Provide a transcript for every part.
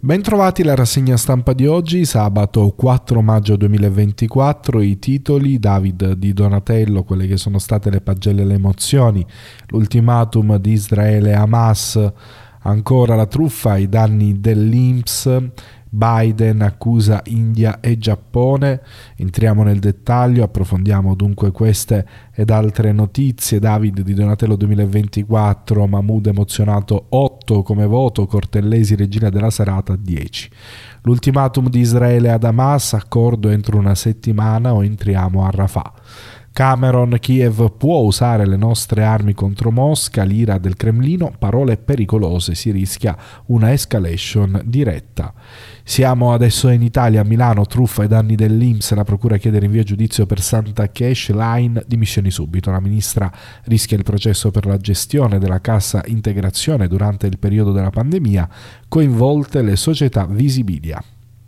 Bentrovati alla rassegna stampa di oggi, sabato 4 maggio 2024, i titoli: David Di Donatello, quelle che sono state le pagelle e le emozioni, l'ultimatum di Israele e Hamas, ancora la truffa ai danni dell'INPS, Biden accusa India e Giappone. Entriamo nel dettaglio, approfondiamo dunque queste ed altre notizie. David Di Donatello 2024, Mahmood emozionato 8 come voto, Cortellesi regina della serata 10. L'ultimatum di Israele ad Hamas, accordo entro una settimana o entriamo a Rafah. Cameron, Kiev può usare le nostre armi contro Mosca, l'ira del Cremlino, parole pericolose, si rischia una escalation diretta. Siamo adesso in Italia, a Milano, truffa ai danni dell'INPS, la procura chiede rinvio a giudizio per Santa Cash Line, dimissioni subito. La ministra rischia il processo per la gestione della cassa integrazione durante il periodo della pandemia, coinvolte le società Visibilia.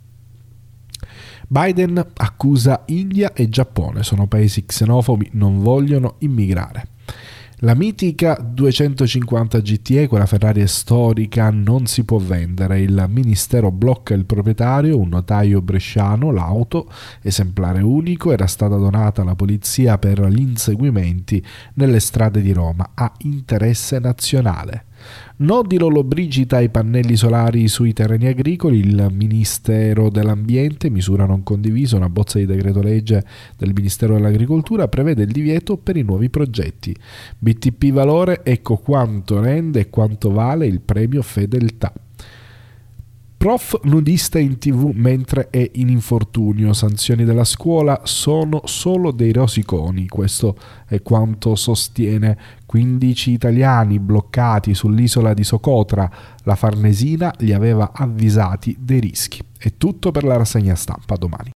Biden accusa India e Giappone, sono paesi xenofobi, non vogliono immigrare. La mitica 250 GTE, quella Ferrari storica, non si può vendere. Il ministero blocca il proprietario, un notaio bresciano. L'auto, esemplare unico, era stata donata alla polizia per gli inseguimenti nelle strade di Roma, a interesse nazionale. No di Lollobrigida ai pannelli solari sui terreni agricoli. Il Ministero dell'Ambiente, misura non condivisa, una bozza di decreto legge del Ministero dell'Agricoltura prevede il divieto per i nuovi progetti. BTP Valore, ecco quanto rende e quanto vale il premio Fedeltà. Prof nudista in TV mentre è in infortunio, sanzioni della scuola sono solo dei rosiconi, questo è quanto sostiene. 15 italiani bloccati sull'isola di Socotra, la Farnesina li aveva avvisati dei rischi. È tutto per la rassegna stampa, domani.